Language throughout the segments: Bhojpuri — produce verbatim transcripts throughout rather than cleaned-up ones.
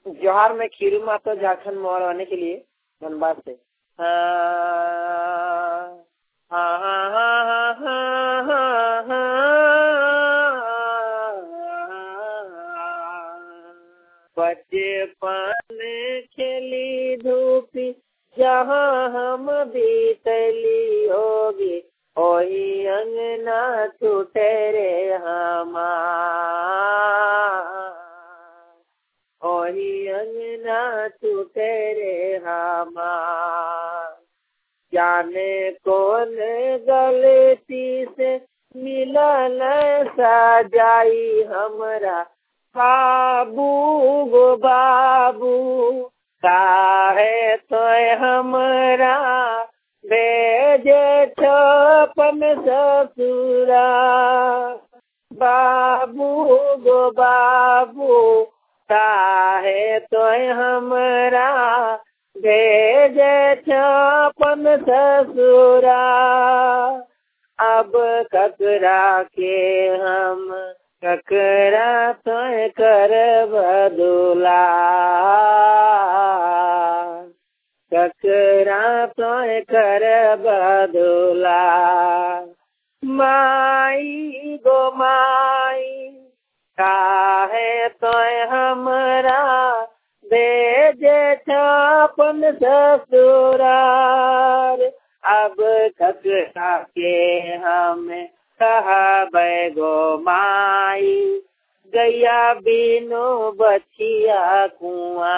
जोहार में खीरू माता झारखंड मोहर आने के लिए धनबाद से। बचपन खेली धूपी जहाँ हम बीतली होगी ओही अंगना छूटे रे हमार, ओही अंगना छूटे रे हमार। जाने कौन गलती से मिलन सजाई हमरा बाबू गो बाबू, काहे तो हमरा भेजे छपन ससुरा। बाबू गो बाबू काहे तो हमरा भेजे छपन ससुरा। अब ककरा के हम ककरा तो कर बदुला, ककरा तो कर बदुला। माई गो माई काहे तो हमरा भेजे छपन ससुरार। अब ककरा के हम कहबै गो माई, गैया बिनु बछिया कुआर,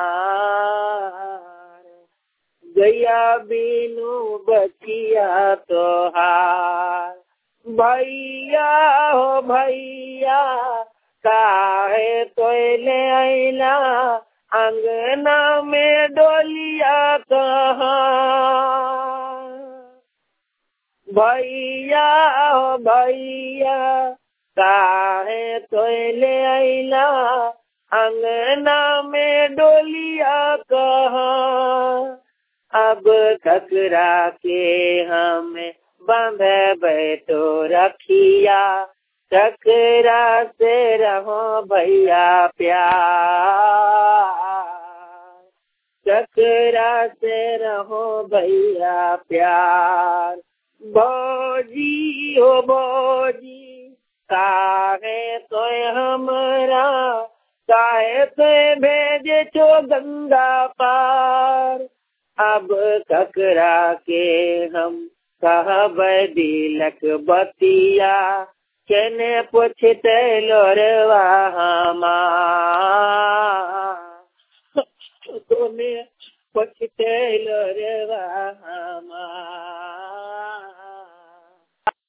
गैया बिनु बछिया तोहार। भैया हो भैया काहे तोले अइला अंगना में डोलिया कहाँ। भैया हो भैया काहे तोले अइला अंगना में डोलिया कहाँ। अब ककरा के हम बंधबै तो रखिया, ककरा से रहो भैया प्यार, ककरा से रहो भैया प्यार। भौजी हो भौजी काहे तो हमरा काहे तो भेजे छो गंगा पार। अब ककरा के हम कहबै दिलक बतिया, केने पुछते लोरवा हमार, कोने पुछते लोरवा